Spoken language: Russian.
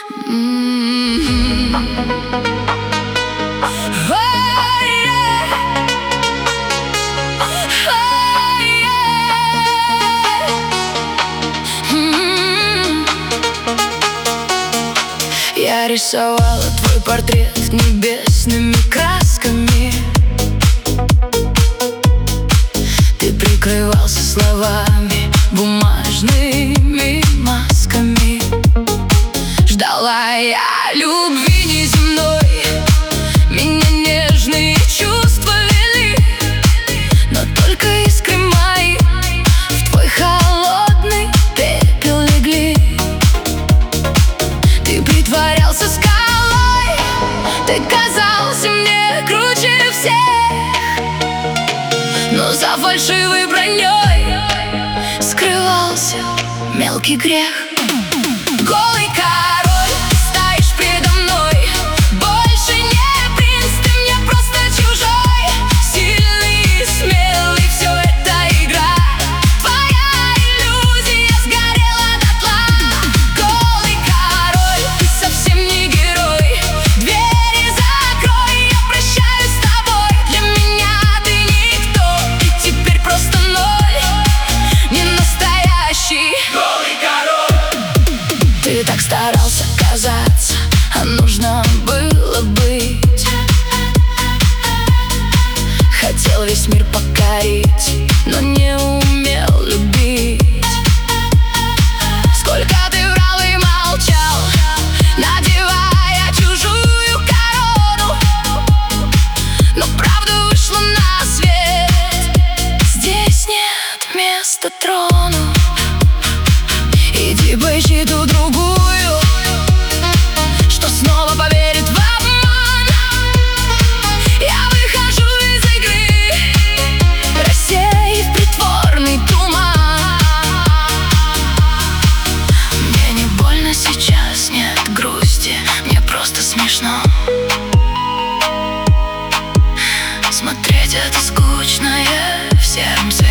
Я рисовала твой портрет небесными красками. Ты прикрывался словами, бумажными масками. Ждала я любви неземной, меня нежные чувства вели, но только искры мои в твой холодный пепел легли. Ты притворялся скалой, ты казался мне круче всех, но за фальшивой броней скрывался мелкий грех. Голый король, ты стоишь предо мной, больше не принц, ты мне просто чужой. Сильный и смелый, все это игра, твоя иллюзия сгорела дотла. Голый король, ты совсем не герой, двери закрой, я прощаюсь с тобой. Для меня ты никто, и теперь просто ноль, не настоящий голый король. Ты так старался казаться, а нужно было быть. Хотел весь мир покорить, но не умел любить. Сколько ты врал и молчал, надевая чужую корону, но правда вышла на свет. Здесь нет места трону. Иди поищи ту другую, что снова поверит в обман. Я выхожу из игры, рассеяв притворный туман. Мне не больно сейчас, нет грусти, мне просто смешно смотреть это скучное в сером свете.